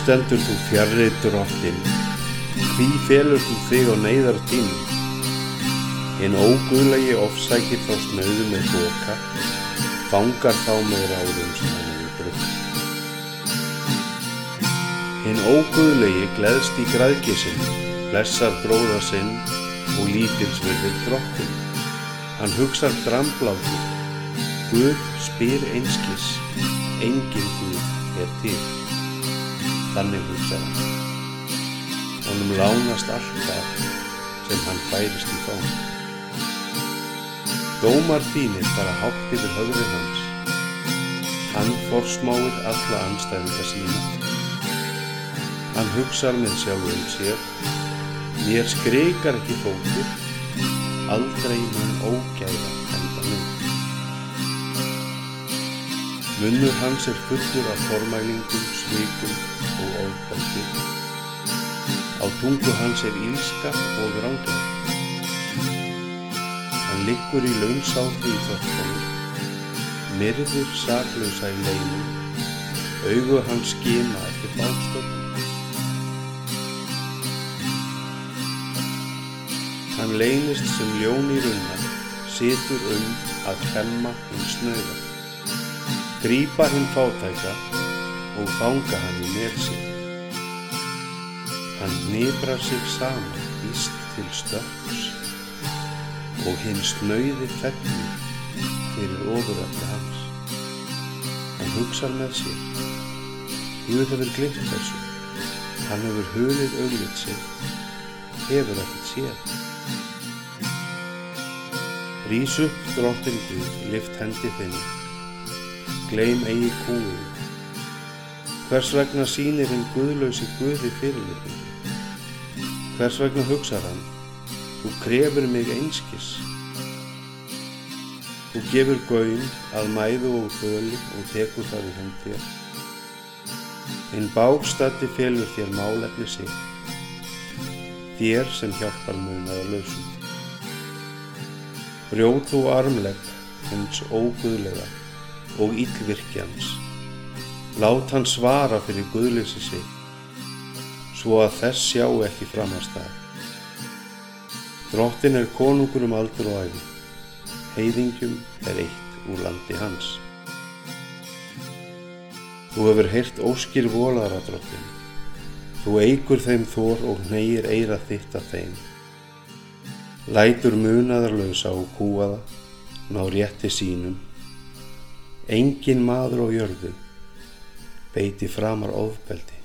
stendur þú fjarri drottinn, hví felur þú þig á neyðartímum? Hinn óguðlegi ofsækir þá snauðu með boka, fangar þá með ráðum sem hann hefur brutt. Hinn óguðlegi gleðst í græðgi sinn, blessar bróða sinn og lítilsvirðir drottinn. Hann hugsar dramblátur, Guð spyr einskis, enginn Guð til. Þannig hugsar hann. Honum lánast allt það sem hann færist í fang. Dómar þínir fara hátt yfir höfði hans. Hann forsmáir alla andstæðinga sína. Hann hugsar með sjálfum sér, mér skrikar ekki fótur, aldrei mun ógæfa enda mig. Munnur hans fullur af formælingum, svikum og ofbeldi. Á tungu hans illska og ranglæti. Hann liggur í launsáti í þorpinu, myrðir saklausa í leynum, augu hans skima eftir bágstöddum. Hann leynist sem ljón í runna, situr að klemma hinn snauða, grípa hinn fátæka og fanga hann í nef sér. Hann hniprar sig saman víst til stökks og hinn snauði fellur fyrir ofurefli hans. Hann hugsar með sér, Guð hefur gleymt þessu, hann hefur hulið auglið sitt, hefur ekkert séð. Rís upp, drottinn Guð, lyft hendi þinni, gleym eigi kúgun. Hvers vegna sýnir hinn guðlausi Guði fyrirlitningu? Hvers vegna hugsar hann, þú krefur mig einskis. Þú gefur gaum að mæðu og böli og tekur það í hönd þér. Hinn bágstaddi felur þér málefni sitt, þér sem hjálpar munaðarlausum. Brjót þú armlegg hins óguðlega og illvirkjans. Lát hann svara fyrir guðleysi sitt, svo að þess sjá ekki framastað. Drottinn konungur aldur og ævi, heiðingjum eitt úr landi hans. Þú hefur heyrt óskir volara, drottinn. Þú eykur þeim þor og hneigir eyra þitt að þeim. Lætur munaðarlausa og kúaða, ná rétti sínum. Enginn maður á jörðu beiti framar ofbeldi.